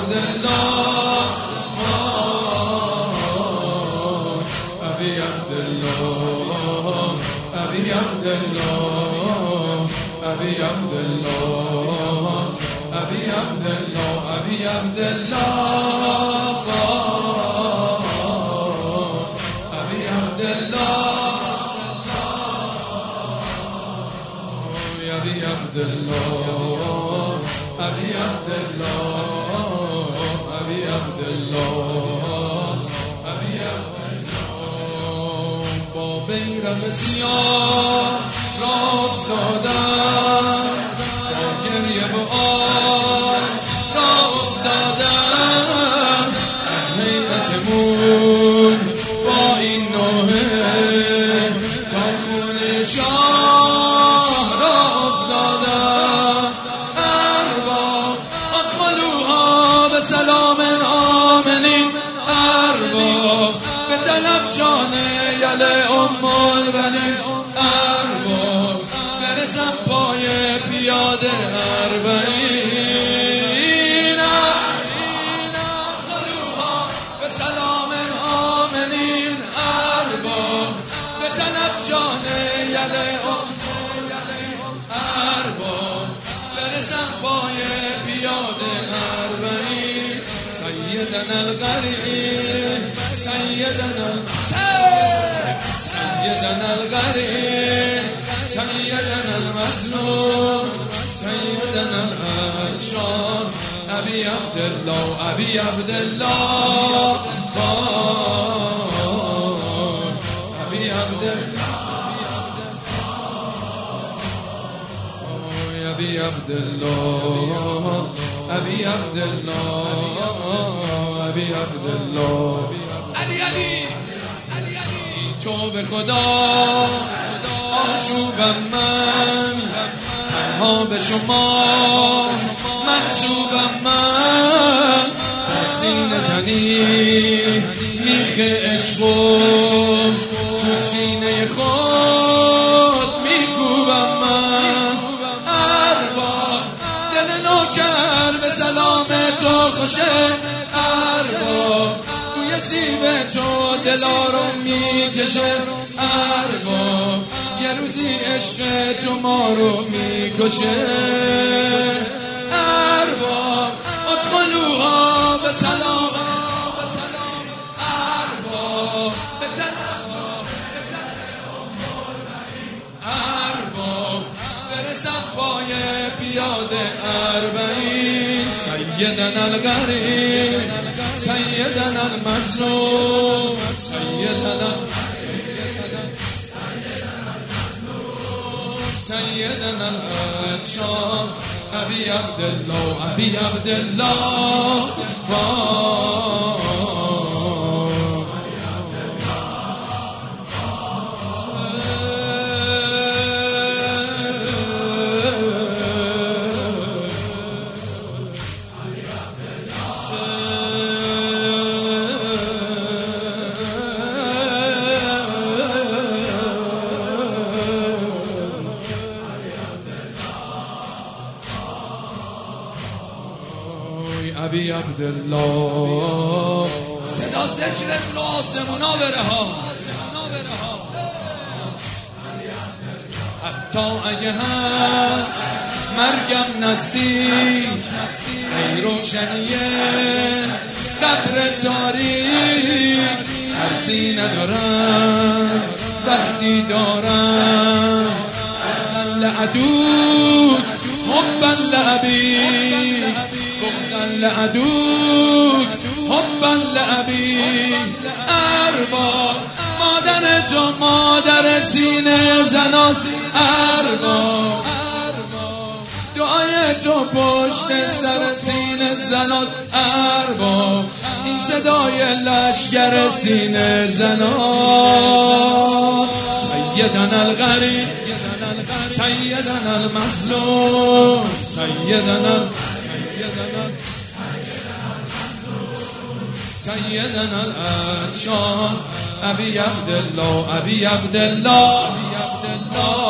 عبدالله أبي عبدالله أبي عبدالله أبي عبدالله أبي عبدالله أبي عبدالله أبي عبدالله أبي عبدالله أبي عبدالله أبي عبدالله أبي عبدالله با بیرق سیاه راه افتادم با گریه و آه راه افتادم از هیئتمون با این نوحه تا خون شاه راه افتادم ارباب ادخلوها به سلام آمنین ارباب به طلب جان یل ام البنین ارباب برسم پای پیاده اربعین ادخلوها به سلام آمنین ارباب به طلب جان یل ام ارباب برسم پای پیاده اربعین سیدنا الغریب سیدنا الغریب سیدنا المظلوم سیدنا العطشان ابی عبدالله ابی عبدالله ابی عبدالله ابی عبدالله ابی عبدالله ابی عبدالله علی تو به خدا آشوبم من تنها به شما منصوبم من سینه زنی میخ عشق تو سینه خود میکوبم من ارباب دل نوکر به سلام تو خوشه ارباب بوی سیب تو دلا رو میکشه ارباب یه روزی عشق تو ما رو میکشه ارباب ادخلوها به سلام ارباب ارباب برسم پای پیاده اربعین سیدنا الغریب سیدنا المظلوم سیدنا العطشان ابی عبدالله ابی عبدالله ابی عبدالله صدا ذکرت رو آسمونا بره ها حتی اگه هست مرگم نزدیک ای روشنیه قبر تاریک ترسی ندارم وقتی دارم بغضاً لعدوک حباً لأبیک بغضاً لعدوک حباً لأبیک ارباب مادر تو مادر سینه زناست ارباب دعای تو پشت سر سینه زناست ارباب این صدای لشگر سینه زناست سیدنا الغریب سیدنا المظلوم سیدنا سیدنا العطشان ابی عبدالله ابی عبدالله